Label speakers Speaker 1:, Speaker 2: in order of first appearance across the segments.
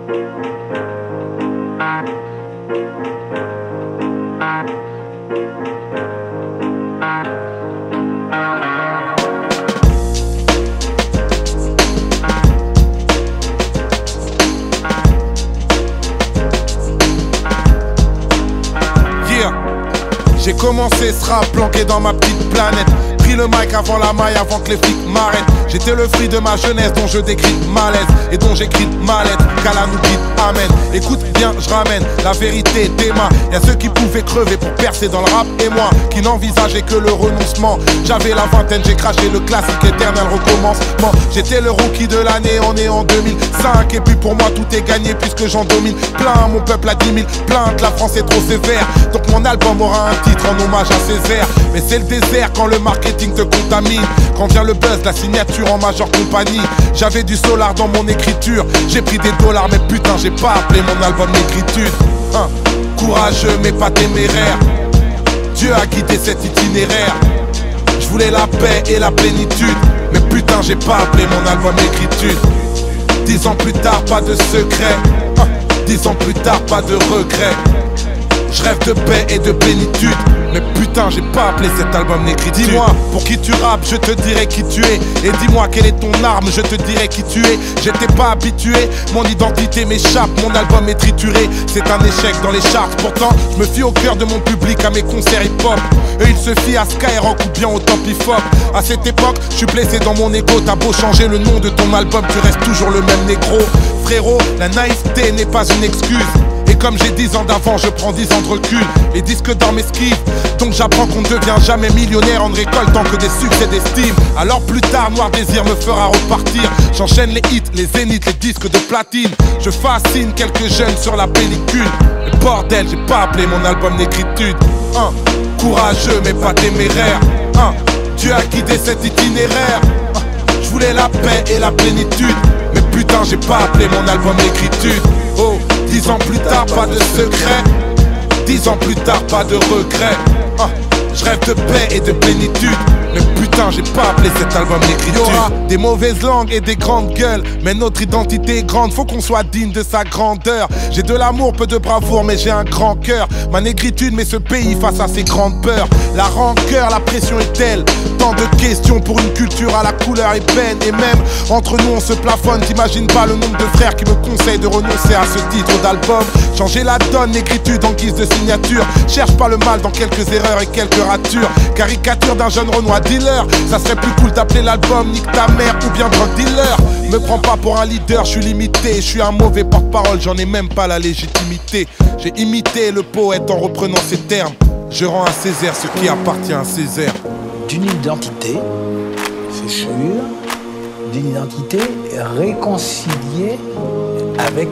Speaker 1: J'ai commencé ce rap planqué dans ma petite planète. Pris le mic avant la maille, avant que les flics m'arrêtent. J'étais le fruit de ma jeunesse dont je décris malaise et dont j'écris ma lettre. Qu'Allah nous guide, amen. Écoute bien, je ramène la vérité des mains. Y'a ceux qui pouvaient crever pour percer dans le rap et moi qui n'envisageais que le renoncement. J'avais la vingtaine, j'ai craché le classique éternel recommencement. J'étais le rookie de l'année, on est en 2005. Et puis pour moi tout est gagné puisque j'en domine plein. Mon peuple a 10 000 plaintes, la France est trop sévère. Donc mon album aura un titre en hommage à Césaire. Mais c'est le désert quand le marketing te contamine. Quand vient le buzz, la signature en majeure compagnie. J'avais du solar dans mon écriture. J'ai pris des dollars mais putain j'ai pas appelé mon album Négritude. Courageux mais pas téméraire. Dieu a guidé cet itinéraire. Je voulais la paix et la plénitude. Mais putain j'ai pas appelé mon album Négritude. 10 ans plus tard pas de secret. 10 ans plus tard pas de regret. Je rêve de paix et de plénitude. Mais putain j'ai pas appelé cet album Négritude. Dis-moi pour qui tu rappes, je te dirai qui tu es. Et dis-moi quelle est ton arme, je te dirai qui tu es. J'étais pas habitué, mon identité m'échappe. Mon album est trituré, c'est un échec dans les charts. Pourtant je me fie au cœur de mon public à mes concerts hip-hop. Et il se fie à Skyrock ou bien au Top Hip-Hop. À cette époque, je suis blessé dans mon ego. T'as beau changer le nom de ton album, tu restes toujours le même négro. Frérot, la naïveté n'est pas une excuse. Et comme j'ai 10 ans d'avant, je prends 10 ans de recul. Les disques d'or m'esquivent, donc j'apprends qu'on ne devient jamais millionnaire en ne récoltant que des succès d'estime. Alors plus tard, Noir Désir me fera repartir. J'enchaîne les hits, les zéniths, les disques de platine. Je fascine quelques jeunes sur la pellicule. Mais bordel, j'ai pas appelé mon album Négritude. Courageux mais pas téméraire. Dieu a guidé cet itinéraire. Je voulais la paix et la plénitude. Mais putain j'ai pas appelé mon album Négritude. 10 ans plus tard, pas de secret. 10 ans plus tard, pas de regret. Je rêve de paix et de plénitude. Mais putain, j'ai pas appelé cet album Négritude. Y'aura des mauvaises langues et des grandes gueules, mais notre identité est grande, faut qu'on soit digne de sa grandeur. J'ai de l'amour, peu de bravoure, mais j'ai un grand cœur. Ma négritude met ce pays face à ses grandes peurs. La rancœur, la pression est telle. Tant de questions pour une culture à la couleur ébène. Et même entre nous on se plafonne. T'imagines pas le nombre de frères qui me conseillent de renoncer à ce titre d'album. Changer la donne, Négritude en guise de signature. Cherche pas le mal dans quelques erreurs et quelques ratures. Caricature d'un jeune Renoir dealer. Ça serait plus cool d'appeler l'album Nique ta mère ou bien drug dealer. Me prends pas pour un leader, je suis limité. Je suis un mauvais porte-parole, j'en ai même pas la légitimité. J'ai imité le poète en reprenant ses termes. Je rends à Césaire ce qui appartient à Césaire.
Speaker 2: D'une identité, c'est sûr, d'une identité réconciliée avec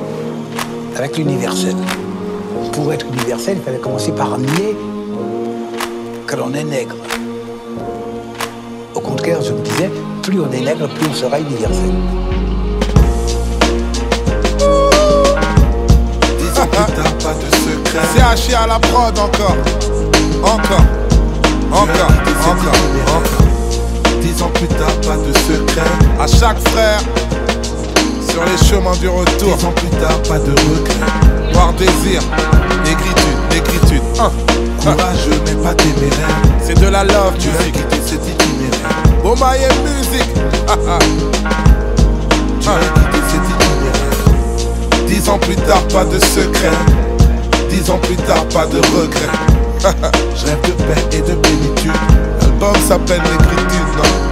Speaker 2: l'universel. Pour être universel, il fallait commencer par nier que l'on est nègre. Au contraire, je me disais, plus on est nègre, plus on sera universel.
Speaker 1: 10 ans plus tard, pas de secret. C'est haché à la prod encore. 10 ans plus tard, pas de secret. À chaque frère, sur les chemins du retour. 10 ans plus tard, pas de regret. Noir Désir, Négritude. Courageux mais pas téméraire. C'est de la love, tu as quitté cet itinéraire. Bomaye musique. Tu as quitté cet itinéraire. 10 ans plus tard, pas de secret. 10 ans plus tard, pas de regret. Je rêve de paix et de plénitude. L'album s'appelle Négritude, non?